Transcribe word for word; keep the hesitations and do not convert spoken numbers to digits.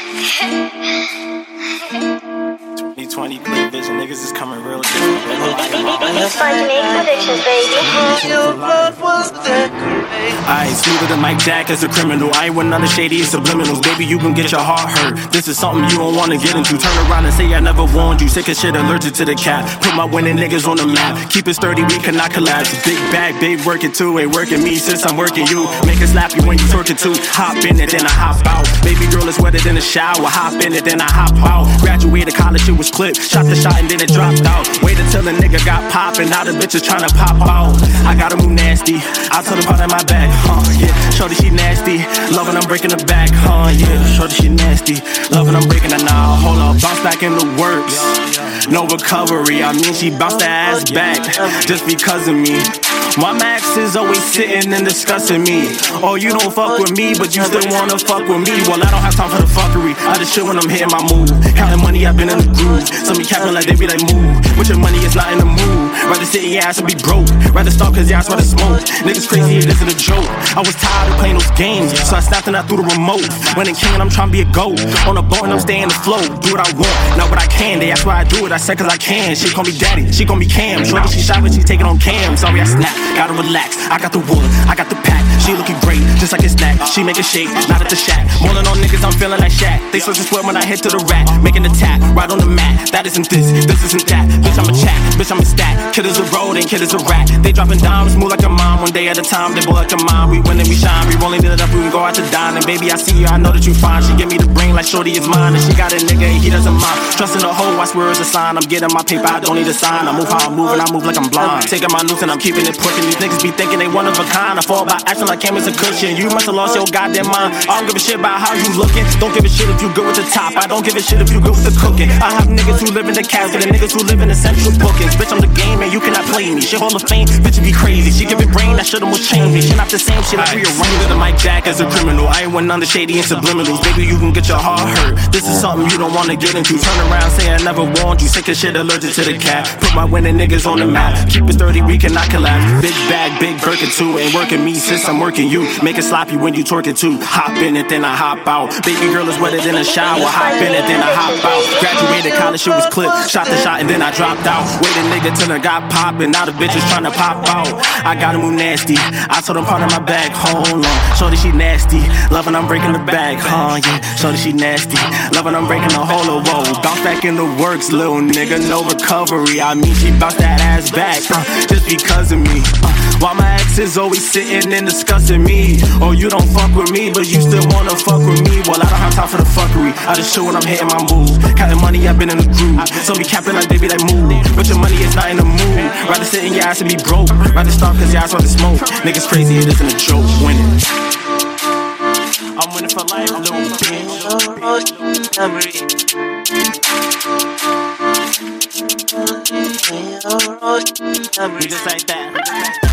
twenty twenty clear vision, niggas is coming real different. Sparky make predictions, baby. I ain't smoother than Mike Jack as a criminal. I ain't with none of shady subliminals. Baby, you gon' get your heart hurt. This is something you don't wanna get into. Turn around and say I never warned you. Sick as shit, allergic to the cat. Put my winning niggas on the map. Keep it sturdy, we cannot collapse. Big bag, big working too. Ain't working me since I'm working you. Make it slap you when you twerking too. Hop in it, then I hop out. Baby girl is wetter than a shower. Hop in it, then I hop out. Graduated college, it was clipped. Shot the shot and then it dropped out. Waited till the nigga got poppin'. Now the bitch is tryna pop out. I gotta move nasty. I tell them part of my back, huh? Yeah, shorty she nasty. Loving I'm breaking her back, huh? Yeah, shorty she nasty. Loving I'm breaking her now. Hold up, bounce back in the works. No recovery. I mean she bounced her ass back just because of me. My max is always sitting and discussing me. Oh, you don't fuck with me, but you still wanna fuck with me. Well, I don't have time for the fuckery. I just chill when I'm hitting my move. Counting money, I've been in the groove. Some be capping like they be like, move. With your money, it's not in the mood. Rather sit in your ass and be broke. Rather stop cause your ass rather smoke. Niggas crazy, it isn't a joke. I was tired of playing those games, so I snapped and I threw the remote. When in king, I'm trying to be a goat. On a boat and I'm staying afloat. Do what I want, not what I can. They ask why I do it, I said cause I can. She call me daddy, she call me Cam. Shorty, she shot when she taking on Cam. Sorry, I snapped. Gotta relax, I got the wood, I got the pack. She looking great, just like a snack. She make a shake, not at the shack. Moaning on niggas, I'm feeling like Shaq. They switch and sweat when I hit to the rack. Making a tap, right on the mat. That isn't this, this isn't that. Bitch, I'm a chat, bitch, I'm a stat. Killers a road and killers a rat. They dropping dimes, move like a mom. One day at a time, they blow like a mom. We win and we shine, we rolling it up, we can go out to dine. And baby, I see you, I know that you fine. She give me the brain like shorty is mine. And she got a nigga and he doesn't mind. Trusting the hoe, I swear it's a sign. I'm getting my paper, I don't need a sign. I move how I'm moving, I move like I'm blind. Taking my noose and I'm keeping it pushing. These niggas be thinking they one of a kind. I fall by acting like Cam is a cushion. You must have lost your goddamn mind. I don't give a shit about how you looking. Don't give a shit if you good with the top. I don't give a shit if you good with the cooking. I have niggas who live in the castle and niggas who live in the central bookings. Bitch, I'm the game and you cannot play me. Shit, Hall of Fame, bitch, you be crazy. She giving brain, that shit almost changed me. Shit, not the same shit, I rearranged it. Mike Jack as a criminal. I ain't one under shady and subliminals. Baby, you can get your heart hurt. This is something you don't wanna get into. Turn around, say I never warned you. Sick as shit, allergic to the cat. Put my winning niggas on the map. Keep it sturdy, we cannot collapse. Big bag, big Birkin too. Ain't working me since I'm working you. Make it sloppy when you twerk it too. Hop in it, then I hop out. Baby girl is wetter than a shower. Hop in it, then I hop out. Graduated college, shit was clipped. Shot the shot and then I dropped out. Waited nigga till I got poppin'. Now the bitch is tryna pop out. I gotta move nasty. I told them part of my bag. Hold on. Shorty she nasty. Loving I'm breaking the bag. Huh, yeah. Shorty she nasty. Loving I'm breaking the whole of whoa. Bounce back in the works, little nigga. No recovery. I mean she bounced that ass back. Uh, just because of me. Uh, while my ex is always sitting and discussing me. Oh, you don't fuck with me, but you still wanna fuck with me. Well, I don't have time for the fuckery. I just chill when I'm hitting my move. Counting money, I've been in the groove. So be capping like baby, like move. But your money is not in the mood. Rather sit in your ass and be broke. Rather stop cause your ass rather smoke. Niggas crazy, it isn't a joke. Winning. I'm winning for life, little bitch. We just like that.